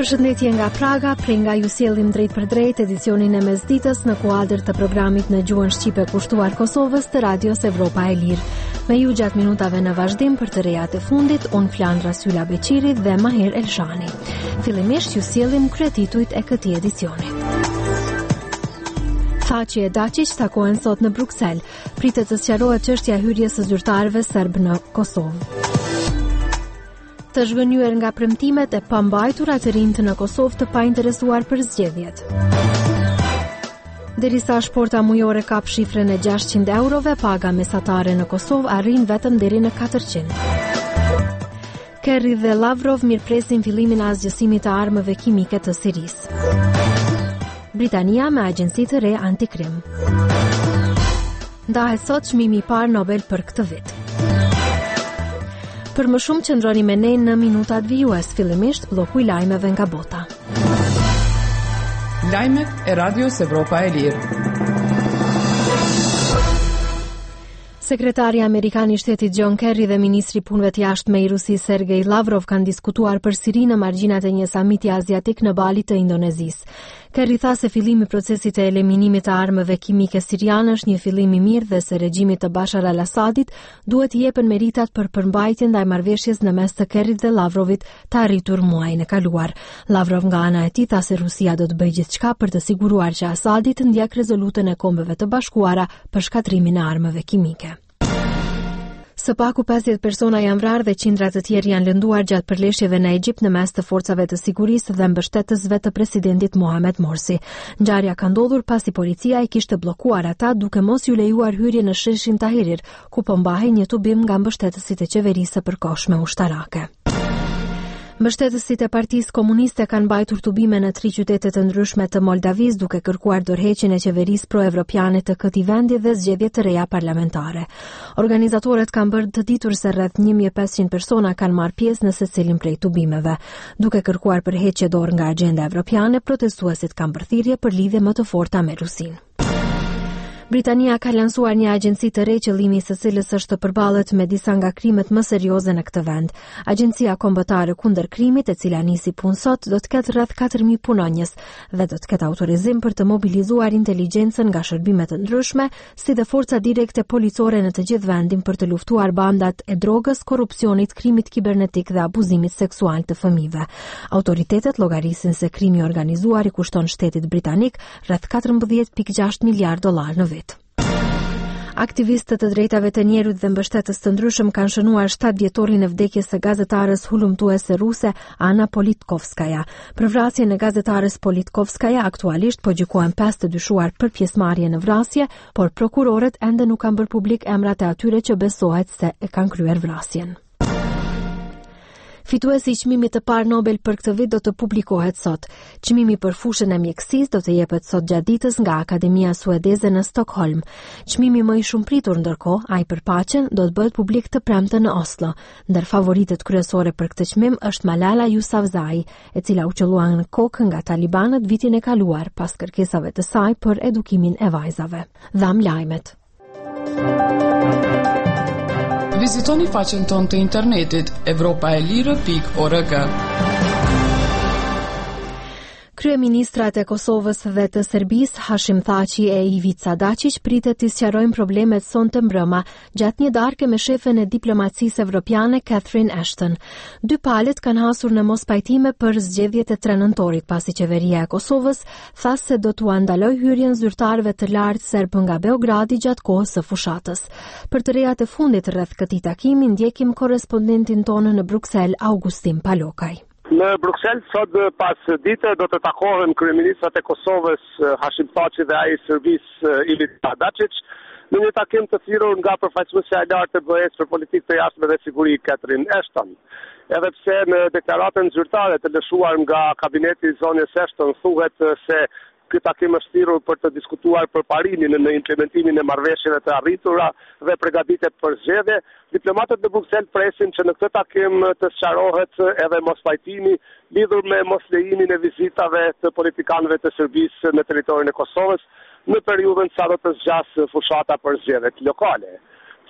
Përshëndetje nga Praga, prej nga ju sjellim drejt për drejt edicionin e mesditës në kuadër të programit në gjuhën shqipe kushtuar Kosovës të Radios Evropa e Lirë. Me ju gjatë minutave në vazhdim për të rejat e fundit, unë Flandra Sylla Beqiri dhe Maher Elshani. Fillimisht ju sjellim kryetituit e këtij edicioni. Thaçi e Dačić takohen sot në Bruksel. Pritet të sqarohet çështja e hyrjes së zyrtarëve serb në Kosovë. Të zhgënjur nga premtimet e pambajtura të rinjtë në Kosovë të painteresuar për zgjedhjet. Derisa shporta mujore kap shifrën e 600 eurove, paga mesatare në Kosovë arrin vetëm deri në 400. Kerry dhe Lavrov mirpresin fillimin e asgjësimit të armëve kimike të Sirisë. Britania me agjenci të re antikrim. Ndahet sot çmimi i parë Nobel për këtë vit. Për më shumë qëndroni me ne në minutat vijues, fillimisht bloku i lajmeve nga bota. Lajmet e Radios Evropa e Lirë. Sekretari Amerikan i Shtetit John Kerry dhe ministri i punëve të jashtme i Rusisë Sergej Lavrov kanë diskutuar për Sirinë në margjinat e një samiti aziatik në Bali të Indonezisë. Kerry tha se fillimi i procesit të eliminimit të armëve kimike siriane është një fillim i mirë dhe se regjimit të Bashar al-Assadit duhet i jepen meritat për përmbajtjen ndaj marrëveshjes në mes të Kerryt dhe Lavrovit të arritur muajin e kaluar. Lavrov nga ana e tij tha se Rusia do të bëjë gjithçka për të siguruar që Asadi të ndjek rezolutën e Kombeve të Bashkuara për shkatrimin e armëve kimike. Së paku 50 persona janë vrarë dhe qindra të tjerë janë lënduar gjatë përleshjeve në Egjipt në mes të forcave të sigurisë dhe mbështetësve të presidentit Mohamed Morsi. Ngjarja ka ndodhur pasi policia i kishte bllokuar ata duke mos ju lejuar hyrje në sheshin Tahrir, ku po mbahej një tubim nga mbështetësit e qeverisë së përkohshme ushtarake. Mbështetësit e Partisë Komuniste kanë mbajtur tubime në 3 qytete të ndryshme të Moldavisë duke kërkuar dorëheqjen e qeverisë pro-evropiane të këtij vendi dhe zgjedhje të reja parlamentare. Organizatorët kanë bërë të ditur se rreth 1500 persona kanë marrë pjesë në secilin prej tubimeve. Duke kërkuar përheqje dorë nga agjenda evropiane, protestuesit kanë bërë thirrje për lidhje më të forta me Rusinë. Britania ka lansuar një agjenci të re qëllimi i së cilës është të përballet me disa nga krimet më serioze në këtë vend. Agjencia kombëtare kundër krimit, e cila nisi punë sot, do të ketë rreth 4000 punonjës dhe do të ketë autorizim për të mobilizuar inteligjencën nga shërbime të ndryshme, si dhe forca direkte policore në të gjithë vendin për të luftuar bandat e drogës, korrupsionit, krimit kibernetik dhe abuzimit seksual të fëmijëve. Autoritetet llogarisin se krimi i organizuar i kushton shtetit britanik rreth 14.6 miliard dollar në vit. Aktivistët të drejtave të njerëzit dhe mbështetës të ndryshëm kanë shënuar 7 vjetorin e vdekjes së gazetarës hulumtuese ruse Ana Politkovskaja. Për vrasjen e gazetarës Politkovskaja aktualisht po gjykohen 5 të dyshuar për pjesëmarrje në vrasje, por prokurorët ende nuk kanë bërë publik emrat e atyre që besohet se e kanë kryer vrasjen. Fituesi i çmimit të parë Nobel për këtë vit do të publikohet sot. Çmimi për fushën e mjekësisë do të jepet sot gjatë ditës nga Akademia Suedeze në Stockholm. Çmimi më i shumëpritur ndërkohë, ai për paqen, do të bëhet publik të premten në Oslo. Ndër favoritet kryesore për këtë çmim është Malala Yousafzai, e cila u qellua në kokë nga talibanët vitin e kaluar pas kërkesave të saj për edukimin e vajzave. Dham lajmet. Vizitoni faqen tonë të internetit evropaelire.org. Kryeministrat e Kosovës dhe të Serbisë, Hashim Thaçi e Ivica Dačić, pritet të sqarojnë problemet sonte mbrëma gjatë një darke me shefen e diplomacisë evropiane Catherine Ashton. Dy palët kanë hasur në mospajtime për zgjedhjet e 3 nëntorit, pasi qeveria e Kosovës tha se do t'u ndalojë hyrjen zyrtarëve të lartë serb nga Beogradi gjatë kohës së fushatës. Për të rejat e fundit rreth këtij takimi ndjekim korrespondentin tonë në Bruksel, Augustin Palokaj. Në Bruksel sot pas dite do të takohen kryeministrat e Kosovës Hashim Thaçi dhe ai i Serbisë Ivica Dačić në një takim të thirrur nga përfaqësuesja e lartë e BE-s për politikë të jashtme dhe siguri Catherine Ashton. Edhe pse në deklaratën zyrtare të lëshuar nga kabineti i zonës Ashton thuhet se ky takim është thirrur për të diskutuar përparimin në implementimin e marrëveshjeve të arritura dhe përgatitjet për zgjedhje, diplomatët në Bruksel presin që në këtë takim të sqarohet edhe mospajtimi lidhur me moslejimin e vizitave të politikanëve të Serbisë në territorin e Kosovës në periudhën sa do të zgjasë fushata për zgjedhjet lokale.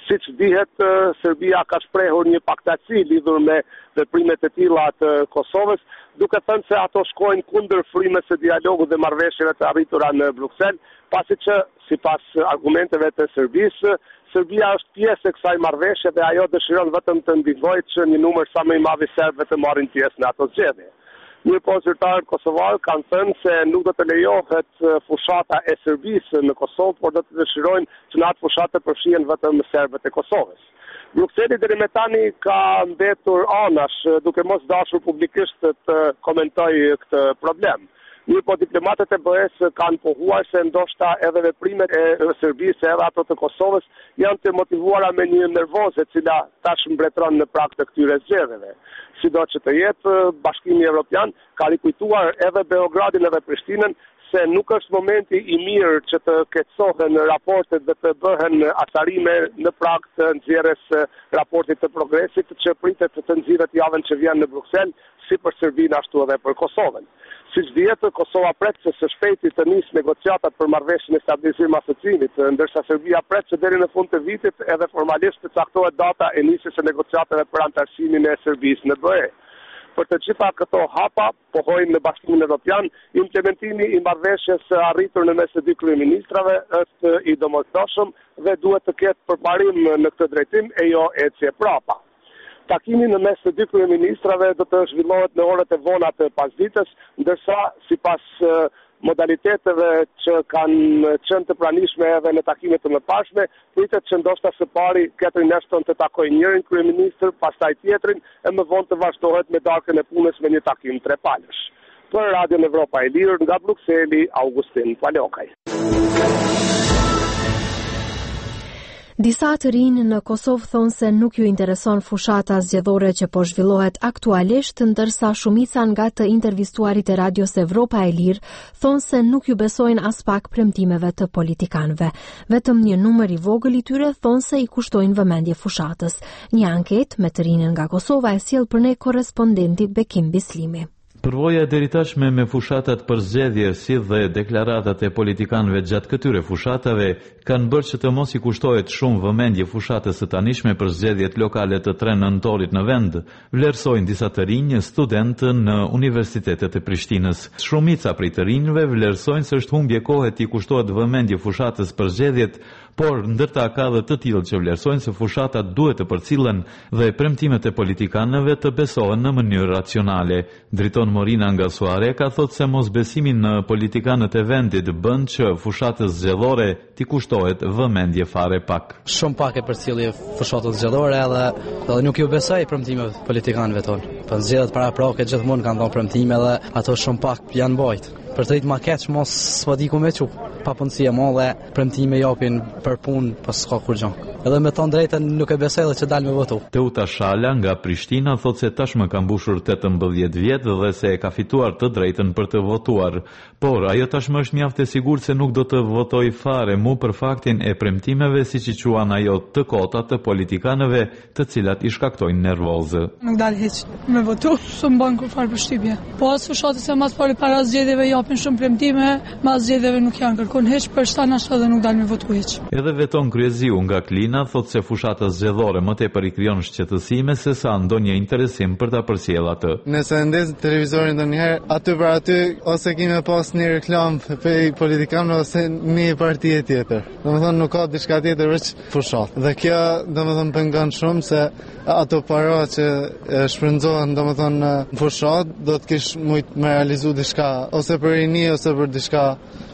Siç dihet, Serbia ka shprehur një paktaci lidhur me veprimet e tilla të Kosovës, duke thënë se ato shkojnë kundër frymës së dialogut dhe marrëveshjeve të arritura në Bruksel, pasi që sipas argumenteve të Serbisë, Serbia është pjesë e kësaj marrëveshje dhe ajo dëshiron vetëm të ndihmojë që një numër sa më i madh i serbëve të marrin pjesë në ato zgjedhje. Mirëpo zyrtarët kosovar kanë thënë se nuk do të lejohet fushata e Serbisë në Kosovë, por do të dëshirojnë që në atë fushatë të përfshihen vetëm serbët e Kosovës. Brukseli deri më tani ka mbetur anash, duke mos dashur publikisht të komentojë këtë problem. Mirëpo diplomatët e BE-s kanë pohuar se ndoshta edhe veprimet e Serbisë edhe ato të Kosovës janë të motivuara me një nervoze e cila tash mbretëron në prag të këtyre zgjedhjeve. Sido që të jetë, Bashkimi Evropian ka rikujtuar edhe Beogradin edhe Prishtinën se nuk është momenti i mirë që të ketësohen raportet dhe të bëhen asarime në prag të nxjerrjes raportit të progresit që pritet të nxirret javën që vjen në Bruksel, si për Serbinë ashtu edhe për Kosovën. Siç dihet, Kosova pret se së shpejti të nisë negociatat për marrëveshjen e stabilizimit asociimit, ndërsa Serbia pret se deri në fund të vitit edhe formalisht të caktohet data e nisjes së negociatave për anëtarësimin e Serbisë në BE. Për të gjitha këto hapa, pohojnë në Bashkimin Evropian, implementimi i marrëveshjes arritur në mes të dy kryeministrave është i domosdoshëm dhe duhet të ketë përparim në këtë drejtim e jo ecje prapa. Takimi në mes të dy kryeministrave do të zhvillohet në orët e vona të pasdites, ndërsa sipas modaliteteve që kanë qenë të pranishme edhe në takimet të mëparshme, pritet që ndoshta së pari Catherine Ashton të takojë njërin kryeministër, pastaj tjetrin e më vonë të vazhdohet me darkën e punës me një takim trepalësh. Për Radion Evropa e Lirë, nga Brukseli, Augustin Palokaj. Disa të rinj në Kosovë thonë se nuk ju intereson fushata zgjedhore që po zhvillohet aktualisht, ndërsa shumica nga të intervistuarit e Radios Evropa e Lirë thonë se nuk ju besojnë as pak premtimeve të politikanëve. Vetëm një numër i vogël i tyre thonë se i kushtojnë vëmendje fushatës. Një anketë me të rinjën nga Kosova e sjell për ne korrespondenti Bekim Bislimi. Përvoja deri tashme me fushatat për zgjedhje si dhe deklaratat e politikanëve gjatë këtyre fushatave kanë bërë që të mos i kushtohet shumë vëmendje fushatës së tanishme për zgjedhjet lokale të 3 nëntorit në vend, vlerësojnë disa të rinj studentë në universitetet e Prishtinës. Shumica prej të rinjve vlerësojnë se është humbje kohe të i kushtohet vëmendje fushatës për zgjedhjet, por ndërta ka dhe të tillë që vlerësojnë se fushatat duhet të përcillen dhe premtimet e politikanëve të besohen në mënyrë racionale. Driton Morina Ngasuare ka thot se mosbesimi në politikanët e vendit bën që fushatës zgjedhore t'i kushtohet vëmendje fare pak. Shumë pak e përcjellje fushatës zgjedhore edhe nuk ju besoj premtimeve politikanëve tonë. Po zgjedhjet paraprake gjithmonë kanë dhënë premtime dhe ato shumë pak janë bajt. Për të ditë ma keq mos s'po di ku me çu. Papunësia e madhe, premtime japin për punë, pas s'ka kur gjë. Edhe me të drejtën nuk e besoj edhe që dal me votu. Teuta Shala nga Prishtina thot se tashmë ka mbushur 18 vjet dhe se e ka fituar të drejtën për të votuar, por ajo tashmë është mjaft e sigurt se nuk do të votoj fare mu për faktin e premtimeve siç i quan ajo të kota të politikanëve, të cilat i shkaktojnë nervozë. Nuk dal hiç me votu, s'm bën kurfar përshtypje. Po as fushatës e mas pari para zgjedhjeve japin shumë premtime, mas zgjedhjeve nuk janë kërkon hiç për shtan ashtu dhe nuk dal me votu hiç. Edhe Veton Kryeziu nga Klina thot se fushata zgjedhore më tepër i krijon shqetësime se sa ndonjë interesim për ta përcjellë atë. Nëse ndes televizorin ndonjëherë, aty për aty ose kemi pas një reklam për politikanë ose një parti tjetër. Domethënë nuk ka diçka tjetër veç fushat. Dhe kjo domethënë pengon shumë se ato para që shpërndohen domethënë në fushat do të kish shumë më realizu diçka ose për rini ose për diçka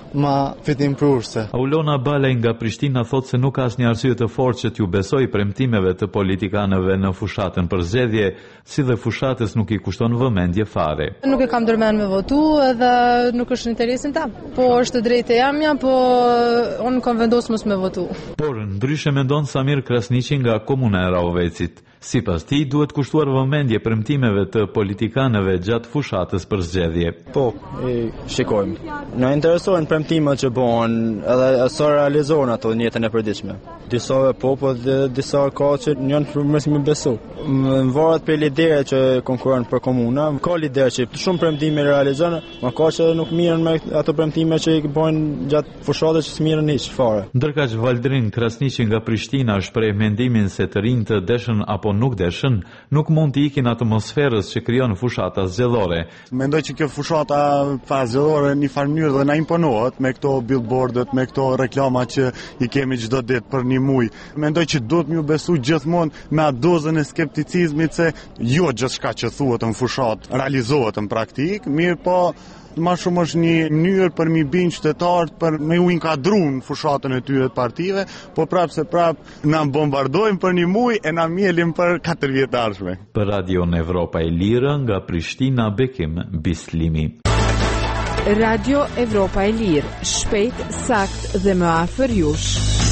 ma fitim prurse. Aulona Balej nga Prishtina thot se nuk ka asnjë arsye të fortë që t'ju besoj premtimeve të politikanëve në fushatën për zgjedhje, si dhe fushatës nuk i kushton vëmendje fare. Nuk e kam ndërmend me votu edhe nuk është interesin tam. Po është drejtë e jamja, po unë kam vendosur mos me votu. Por ndryshe mendon Samir Krasniqi nga komuna e Rahovecit. Sipas tij, duhet kushtuar vëmendje premtimeve të politikanëve gjatë fushatës për zgjedhje. Po, shikojmë. Na interesojnë premtimet që bëhen, edhe sa realizohen ato në jetën e përditshme. Disa po, dhe disa ka që janë mos më besu. Varet për lidera që konkurrojnë për komuna, ka lidera që shumë premtime realizojnë, ma ka që nuk mirën me ato premtime që i bëjnë gjatë fushatës që s'mirën hiç fare. Ndërkaq Valdrin Krasniqi nga Prishtina shpreh mendimin se të rinjtë të deshën apo nuk deshën, nuk mund të ikin atmosferës që krijon fushata zgjedhore. Mendoj që kjo fushata zgjedhore në një farë mënyrë dhe na imponohet me këto billboardet, me këto reklama që i kemi çdo ditë për një muaj. Mendoj që duhet m'ju besu gjithmonë me atë dozën e skepticizmit se jo gjithçka që thuhet në fushat realizohet në praktik, mirë po ma shumë është një mënyrë për mi binë qytetarët për me u inkadru në fushatën e tyre të partive, po prapë se prapë na bombardojmë për një muaj e na mjelim për 4 vjetarshme. Për Radion Evropa e Lirë nga Prishtina, Bekim Bislimi. Radio Evropa e Lirë, shpejt, sakt dhe më afër jush.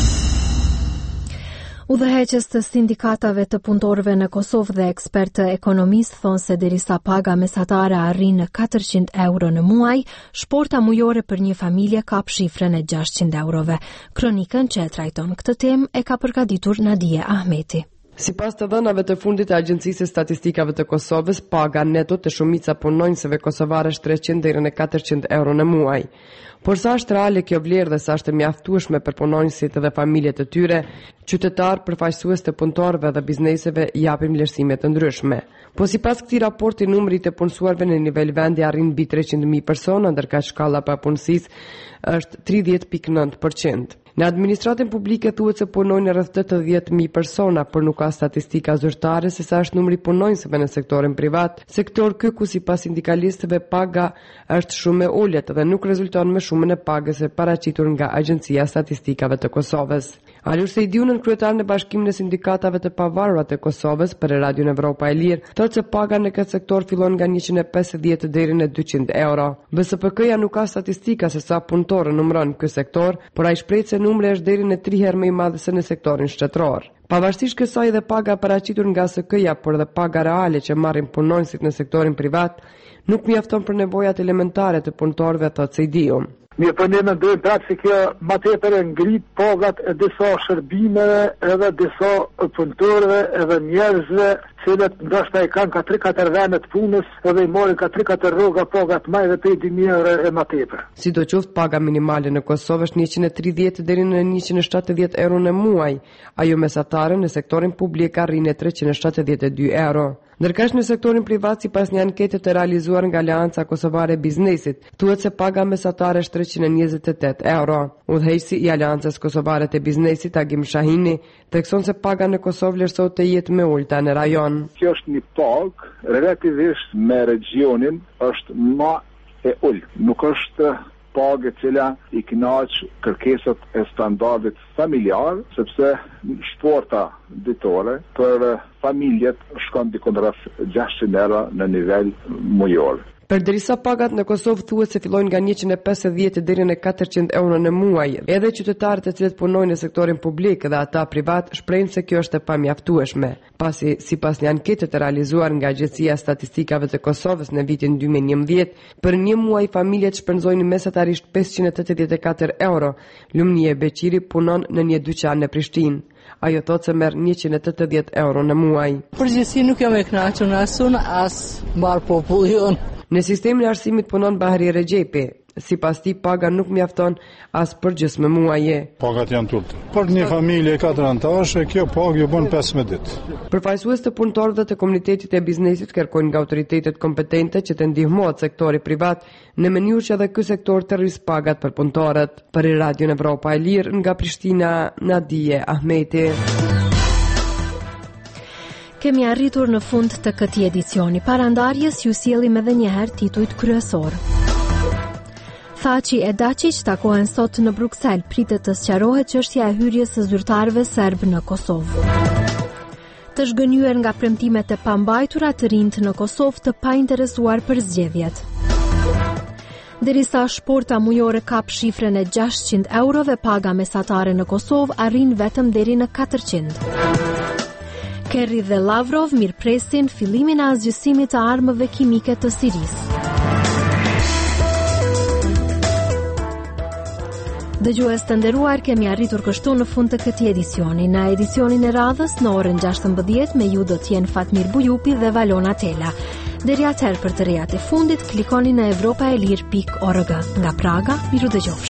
Udhëheqës të sindikatave të punëtorëve në Kosovë dhe ekspertë ekonomistë thonë se derisa paga mesatare arrin në 400 euro në muaj, shporta mujore për një familje kap shifrën e 600 eurove. Kronikën që e trajton këtë temë e ka përgatitur Nadia Ahmeti. Sipas të dhënave të fundit të Agjencisë së Statistikave të Kosovës, paga neto të shumica punonjësve kosovare është 300 deri në 400 euro në muaj. Por sa është reale kjo vlerë dhe sa është mjaftueshme për punonjësit dhe familjet e tyre, qytetarë, përfaqësues të punëtorëve dhe bizneseve japin vlerësime të ndryshme. Po sipas këtij raporti, numri të punësuarve në nivel vendi arrin mbi 300.000 persona, ndërkaq shkalla e papunësisë është 30.9%. Në administratën publike thuhet se punojnë rreth 80.000 persona, por nuk ka statistika zyrtare se sa është numri punonjësve në sektorin privat, sektor ky ku sipas sindikalistëve paga është shumë e ulët dhe nuk rezulton me shumën e pagës e paraqitur nga Agjencia e Statistikave të Kosovës. Alur Sejdiunën, kryetar në Bashkimin e Sindikatave të Pavarura të Kosovës për Radion Evropa e Lirë, thotë se paga në këtë sektor fillon nga 150 deri në 200 euro. BSPK-ja nuk ka statistika se sa punëtorë numëron ky sektor, por ai shpreh se numri është deri në 3 herë më i madh se në sektorin shtetëror. Pavarësisht kësaj dhe paga paraqitur nga SK-ja, por dhe paga reale që marrin punonjësit në sektorin privat, nuk mjafton për nevojat elementare të punëtorëve, thotë Sejdiu. Mirë, për ne mendojmë prapë se kjo më tepër e ngrit pagat e disa shërbimeve edhe disa punëtorëve edhe njerëzve cilët ndoshta i kanë ka 3-4 vende të punës edhe i marrin ka 3-4 rroga pagat më edhe 50.000 euro e më tepër. Sidoqoftë, paga minimale në Kosovë është 130 deri në 170 euro në muaj. Ajo mesatare në sektorin publik arrin në 372 euro. Ndërkësh në sektorin privat, sipas një ankete të realizuar nga Aleanca Kosovare e Biznesit, thuhet se paga mesatare është 328 euro. Udhëheqësi i Aleancës Kosovare të Biznesit, Agim Shahini, thekson se paga në Kosovë vlerësohet të jetë më ulta në rajon. Kjo është një pagë relativisht me regionin është më e ulët. Nuk është pagë e cila i kënaq kërkesat e standardit familjar, sepse shporta ditore për familjet shkon dikon rreth 600 euro në nivel mujor. Përderisa pagat në Kosovë thuhet se fillojnë nga 150 deri në 400 euro në muaj, edhe qytetarët e cilët punojnë në sektorin publik dhe ata privat shprehin se kjo është e pamjaftueshme, pasi sipas një ankete të realizuar nga Agjencia e Statistikave të Kosovës në vitin 2011, për një muaj familjet shpenzojnë mesatarisht 584 euro. Lumnie Beqiri punon në një dyqan në Prishtinë. Ajo thotë se merr 180 euro në muaj. Përgjithësi nuk jam e kënaqur as mbar popullin. Në sistemin e arsimit punon Bahri Rexhepi. Sipas tij, paga nuk mjafton as për gjysmë muaje. Pagat janë tulta. Për një familje 4 anëtarësh, kjo pagë ju bën 15 ditë. Përfaqësues të punëtorëve të komunitetit e biznesit kërkojnë nga autoritetet kompetente që të ndihmohet sektori privat në mënyrë që edhe ky sektor të rrisë pagat për punëtorët. Për Radion Evropa e Lirë nga Prishtina, Nadia Ahmeti. Kemi arritur në fund të këtij edicioni. Parandarjes ju sjellim edhe një herë titujt kryesor. Thaçi e Dačić takohen sot në Bruksel, pritet të sqarohet çështja e hyrjes së zyrtarëve serb në Kosovë. Të zhgënjyer nga premtimet e pambajtura të rinjt në Kosovë të painteresuar për zgjedhjet. Derisa shporta mujore kap shifrën e 600 eurove, paga mesatare në Kosovë arrin vetëm deri në 400. Kerry dhe Lavrov mirëpresin fillimin e asgjësimit të armëve kimike të Sirisë. Dëgjues të nderuar, kemi arritur kështu në fund të këtij edicioni. Në edicionin e radhës në orën 16 me ju do t'jenë Fatmir Bujupi dhe Valona Tela. Deri atëherë, për të rejat e fundit, klikoni në europaelir.org. Nga Praga, miru dëgjofshi.